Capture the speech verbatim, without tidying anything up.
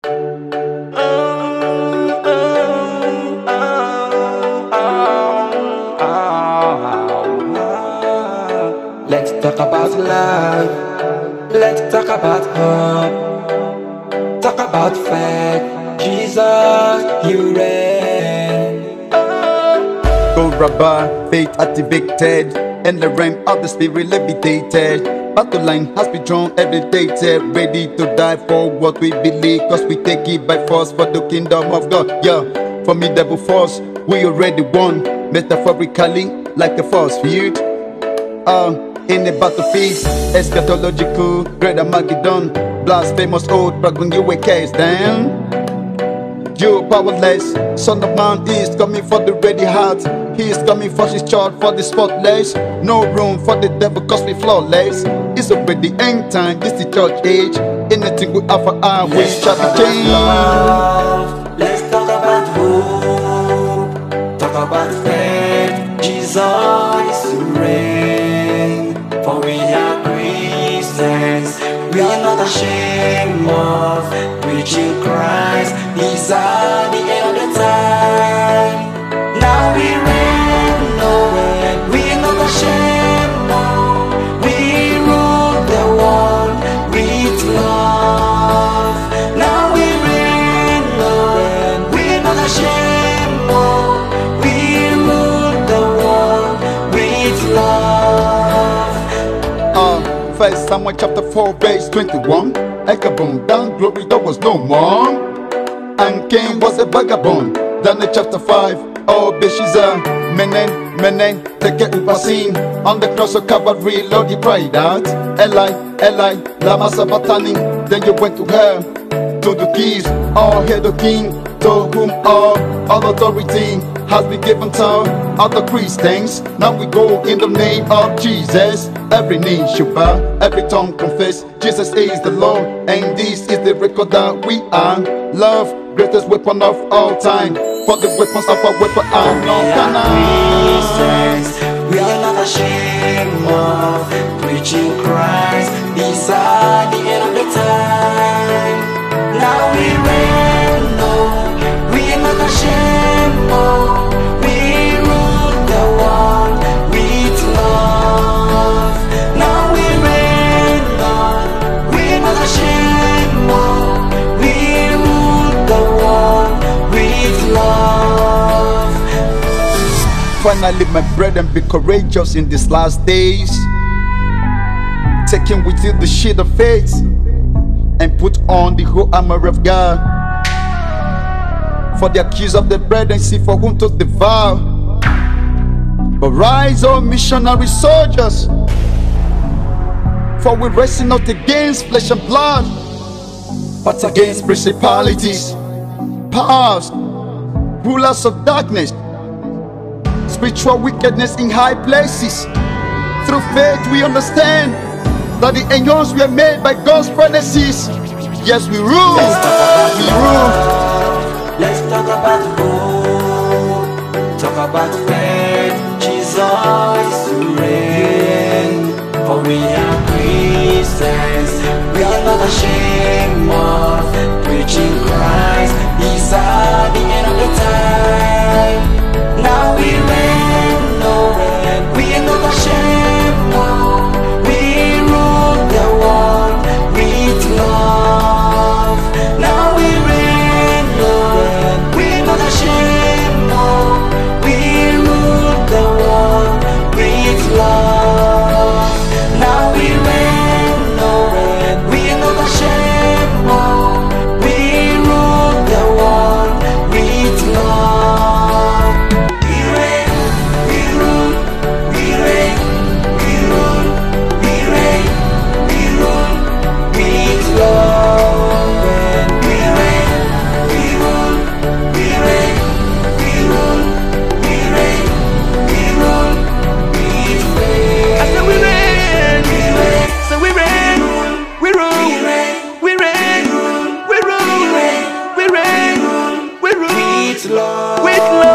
Let's talk about love. Let's talk about hope. Talk about faith. Jesus, you reign. Go Rabbi, faith activated, and the realm of the spirit levitated. Battle line has been drawn, educated, ready to die for what we believe, cause we take it by force for the kingdom of God. Yeah, formidable force, we already won, metaphorically like a force field. Uh, in the battlefield, eschatological, great Armageddon, blasphemous oath, but when you were cast down, you powerless, son of man is coming for the ready heart. He is coming for his child, for the spotless. No room for the devil, cause we flawless. It's already end time, this the church age. Anything we offer our way shall be changed. Let's talk about hope. Talk about faith. Jesus reign. For we are Christians. We are not ashamed of preaching Christ. These are the end of the time. Now we reign, no, we are not ashamed of. We rule the world with love. Now we reign, no, we are not ashamed of. We rule the world with love. Uh, First Samuel chapter four verse twenty-one. Ichabod down, glory there was no more, and Cain was a vagabond. Daniel chapter five, oh Belshazzar, Menen, Menen, take it upasin. On the cross of Calvary, Lord, he cried out, Eli, Eli, lama sabachthani. Then you went to hell, to the keys, all hail the king, to whom all, all authority has been given to all the Christians. Now we go in the name of Jesus. Every knee shall bow, every tongue confess, Jesus is the Lord, and this is the record that we are. Love, greatest weapon of all time, for the weapons of our weapon are no Christians. We are not ashamed of preaching Christ. These are the end of the time. Now we reign, no, we are not ashamed of. We rule the world with love. Now we reign, no, we are not ashamed of. We rule the world with love. Finally, my brethren, be courageous in these last days, taking with you the shield of faith, and put on the whole armor of God. For the accuse of the brethren, see for whom to devour. But rise, O missionary soldiers, for we wrestle not against flesh and blood, but against principalities, powers, rulers of darkness, spiritual wickedness in high places. Through faith we understand that the angels were made by God's promises. Yes, we rule, we rule. Let's talk about hope. Talk about faith. Jesus reign. For we are Christians. We are not ashamed of preaching Christ. These are the end of the time. Now we reign, no, we are not ashamed of. We rule the world with love. Now we reign, no, we are not ashamed of. We rule the world with love. Now we reign, no, we are not ashamed of. We rule the world with love. With love.